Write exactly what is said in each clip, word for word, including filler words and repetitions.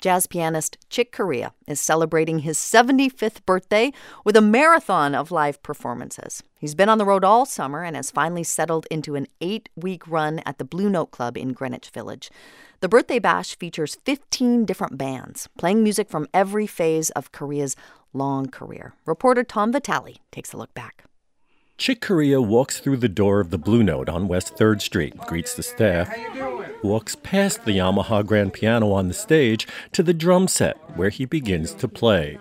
Jazz pianist Chick Corea is celebrating his seventy-fifth birthday with a marathon of live performances. He's been on the road all summer and has finally settled into an eight-week run at the Blue Note Club in Greenwich Village. The Birthday Bash features fifteen different bands playing music from every phase of Corea's long career. Reporter Tom Vitale takes a look back. Chick Corea walks through the door of the Blue Note on West third Street, greets the staff, walks past the Yamaha grand piano on the stage to the drum set, where he begins to play.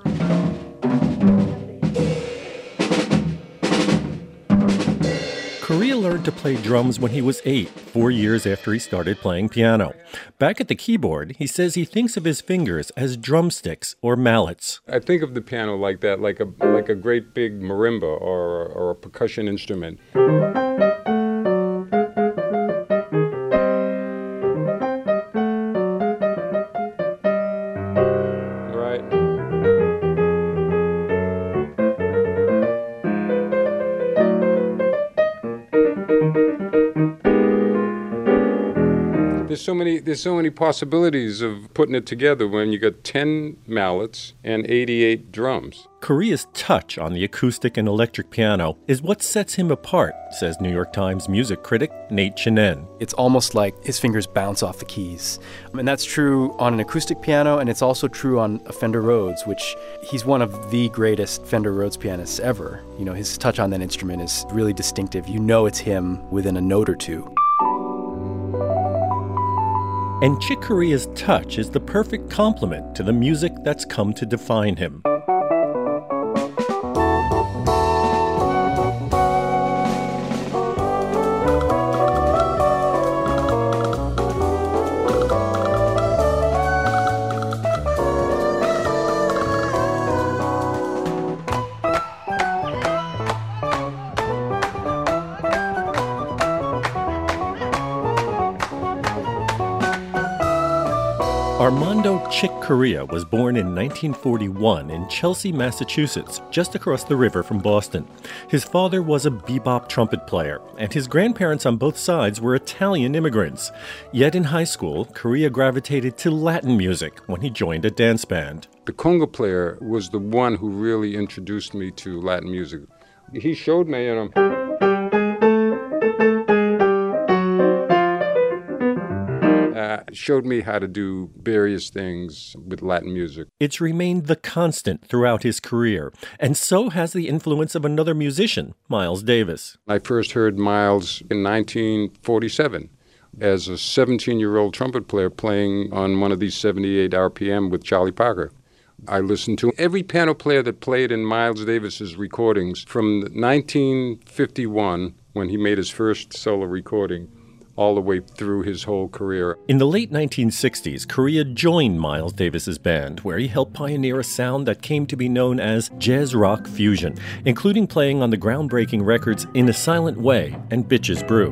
Corea learned to play drums when he was eight, four years after he started playing piano. Back at the keyboard, he says he thinks of his fingers as drumsticks or mallets. I think of the piano like that, like a like a great big marimba or, or a percussion instrument. There's so many there's so many possibilities of putting it together when you got ten mallets and eighty-eight drums. Corea's touch on the acoustic and electric piano is what sets him apart, says New York Times music critic Nate Chinen. It's almost like his fingers bounce off the keys. And that's true on an acoustic piano, and it's also true on a Fender Rhodes, which he's one of the greatest Fender Rhodes pianists ever. You know, his touch on that instrument is really distinctive. You know it's him within a note or two. And Chick Corea's touch is the perfect complement to the music that's come to define him. Armando Chick Corea was born in nineteen forty-one in Chelsea, Massachusetts, just across the river from Boston. His father was a bebop trumpet player, and his grandparents on both sides were Italian immigrants. Yet in high school, Corea gravitated to Latin music when he joined a dance band. The conga player was the one who really introduced me to Latin music. He showed me, you know, Uh, showed me how to do various things with Latin music. It's remained the constant throughout his career, and so has the influence of another musician, Miles Davis. I first heard Miles in nineteen forty-seven as a seventeen-year-old trumpet player playing on one of these seventy-eight R P M with Charlie Parker. I listened to every piano player that played in Miles Davis's recordings from nineteen fifty-one, when he made his first solo recording, all the way through his whole career. In the late nineteen sixties, Corea joined Miles Davis's band, where he helped pioneer a sound that came to be known as jazz rock fusion, including playing on the groundbreaking records In a Silent Way and Bitches Brew.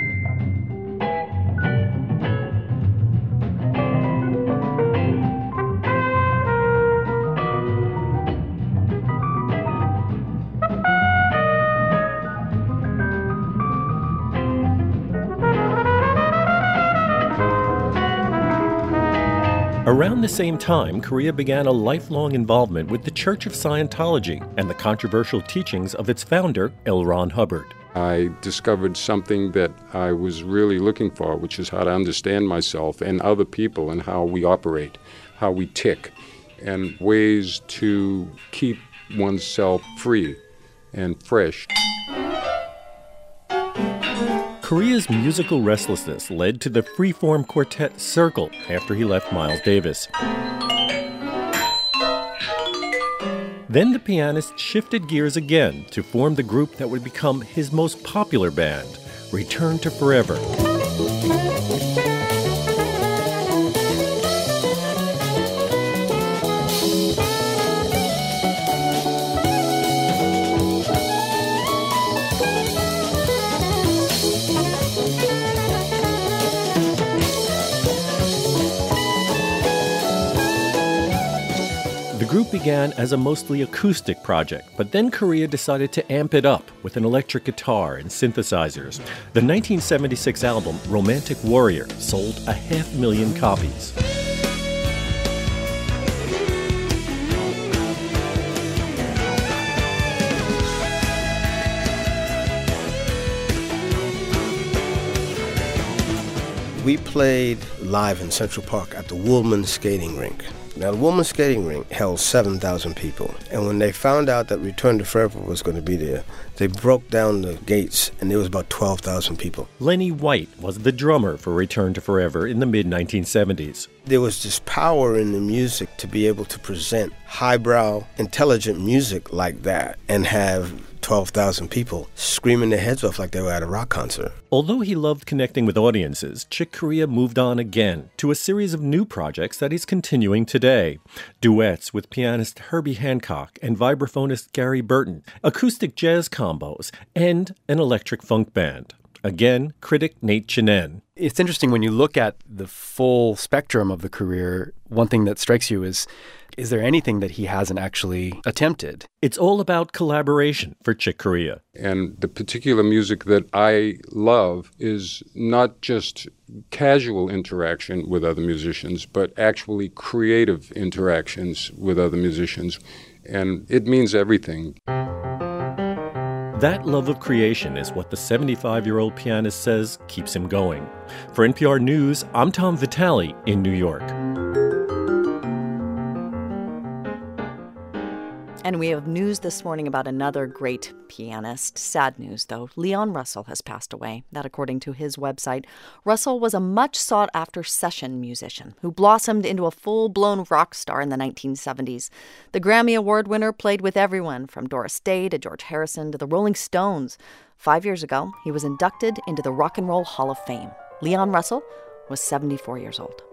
Around the same time, Corea began a lifelong involvement with the Church of Scientology and the controversial teachings of its founder, L. Ron Hubbard. I discovered something that I was really looking for, which is how to understand myself and other people and how we operate, how we tick, and ways to keep oneself free and fresh. Corea's musical restlessness led to the freeform quartet Circle after he left Miles Davis. Then the pianist shifted gears again to form the group that would become his most popular band, Return to Forever. The group began as a mostly acoustic project, but then Corea decided to amp it up with an electric guitar and synthesizers. The nineteen seventy-six album, Romantic Warrior, sold a half million copies. We played live in Central Park at the Woolman Skating Rink. Now, the Woolman Skating Rink held seven thousand people, and when they found out that Return to Forever was going to be there, they broke down the gates, and there was about twelve thousand people. Lenny White was the drummer for Return to Forever in the mid nineteen seventies. There was this power in the music to be able to present highbrow, intelligent music like that and have twelve thousand people screaming their heads off like they were at a rock concert. Although he loved connecting with audiences, Chick Corea moved on again to a series of new projects that he's continuing today. Duets with pianist Herbie Hancock and vibraphonist Gary Burton, acoustic jazz combos, and an electric funk band. Again, critic Nate Chinen. It's interesting when you look at the full spectrum of the career, one thing that strikes you is, is there anything that he hasn't actually attempted? It's all about collaboration for Chick Corea. And the particular music that I love is not just casual interaction with other musicians, but actually creative interactions with other musicians. And it means everything. That love of creation is what the seventy-five-year-old pianist says keeps him going. For N P R News, I'm Tom Vitale in New York. And we have news this morning about another great pianist. Sad news, though. Leon Russell has passed away. That according to his website. Russell was a much sought-after session musician who blossomed into a full-blown rock star in the nineteen seventies. The Grammy Award winner played with everyone from Doris Day to George Harrison to the Rolling Stones. Five years ago, he was inducted into the Rock and Roll Hall of Fame. Leon Russell was seventy-four years old.